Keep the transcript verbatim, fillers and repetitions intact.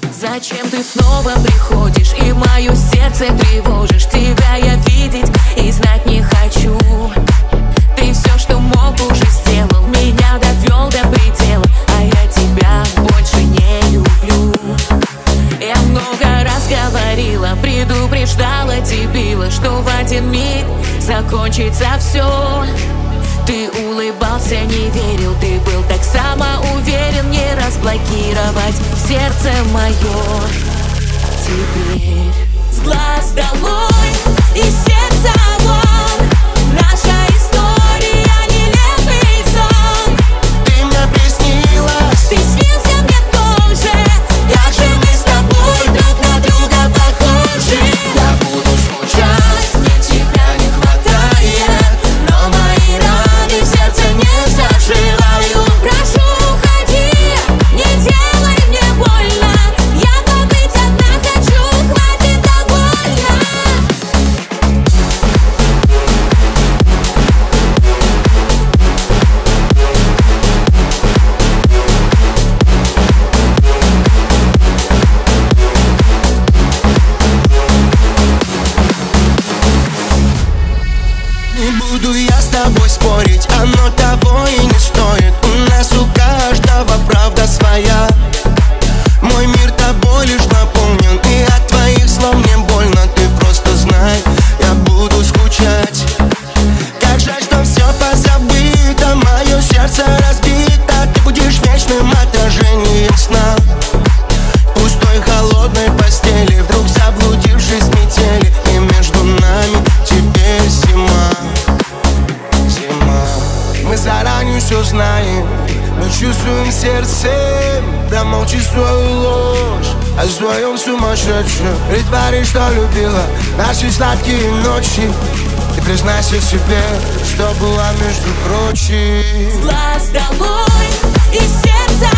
Зачем ты снова приходишь и мое сердце тревожишь? Тебя я видеть и знать не хочу. Ты все, что мог, уже сделал, меня довел до предела, а я тебя больше не люблю. Я много раз говорила, предупреждала, дебила, что в один миг закончится все. Ты улыбался, не верил, ты был так самоуверен. Не разблокировать сердце мое теперь. С глаз долой и сердца вон, наша история нелепый сон. Ты мне приснилась, ты снился мне тоже. Как же мы с тобой друг на друга похожи. я буду скучать, мне тебя не хватает, но мои раны в сердце не заживают. Прошу, уходи, не делай мне больно. Я побыть одна хочу, хватит довольно. Не буду я с тобой спорить, оно того и не стоит. У нас у каждого правда своя. Мой мир тобой лишь наполнен, и от твоих слов мне больно. Ты просто знай, я буду скучать. Как жаль, что все позабыто, мое сердце разбито. Ты будешь вечным отражением сна. В пустой холодной постели, вдруг заблудившись в метели, и между нами теперь зима. Зима. Мы заранее все знаем, но чувствуем сердцем, промолчи свою ложь о своем сумасшедшем. Притвори, что любила наши сладкие ночи. Ты признайся себе, что была между прочим. С глаз долой и сердца